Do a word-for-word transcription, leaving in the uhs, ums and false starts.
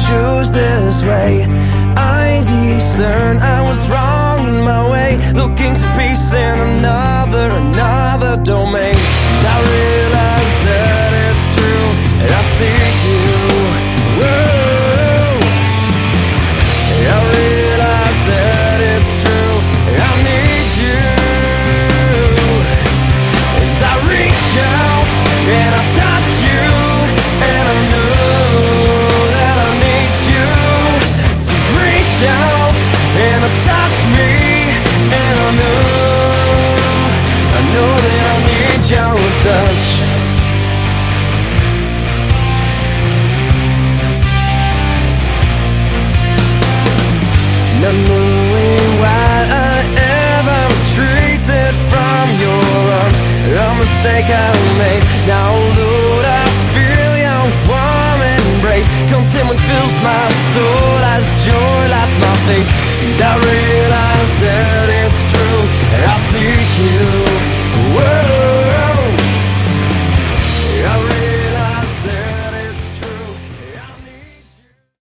choose this way. I discern I was wrong in my way, looking for peace in another, another domain. And I realize that it's true, and I see you. Whoa. I realize that it's true, and I need you. And I reach out, and I touch you, and I know that I need you to reach out and touch me. And I know, I know that I need your touch. Not knowing why I ever retreated from your arms, a mistake I made. Now Lord, I feel your warm embrace. Contentment fills my soul as joy lights my face. And I realize that it's true, and I seek you.